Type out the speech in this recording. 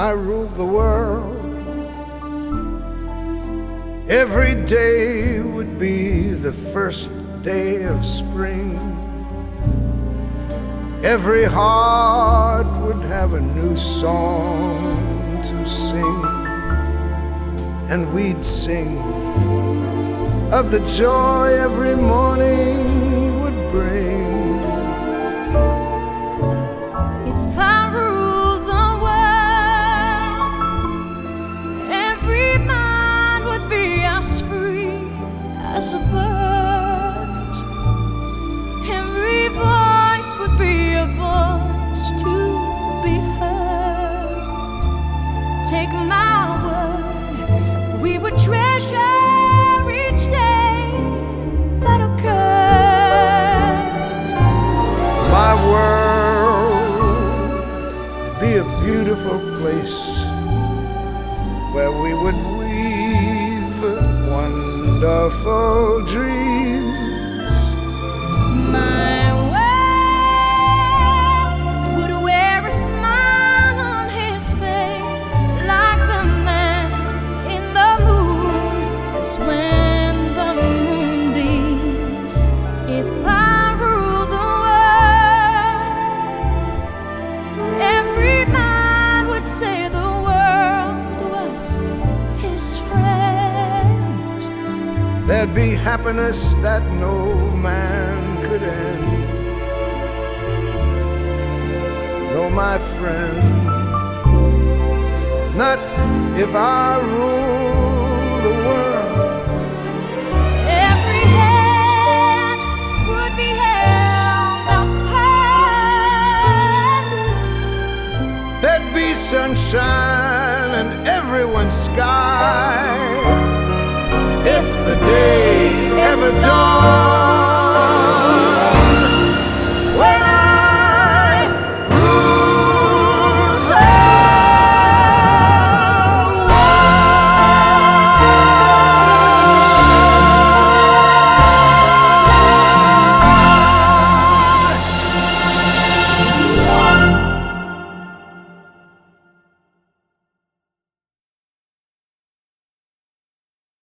I ruled the world, every day would be the first day of spring. Every heart would have a new song to sing, and we'd sing of the joy every morning would bring. If I ruled the world, every mind would be as free as a bird. Every voice would be a voice to be heard. Take my word, we would treasure each day that occurred. My world be a beautiful place where we would weave wonderful dreams. My world would wear a smile on his face, like the man in the moon is when the moon beams. If I rule the world, every man would say the world was his friend. There'd be happiness that no man could end. No, my friend, not if I rule the world. Every hand would be held up high. There'd be sunshine in everyone's sky. If the day ever dawned,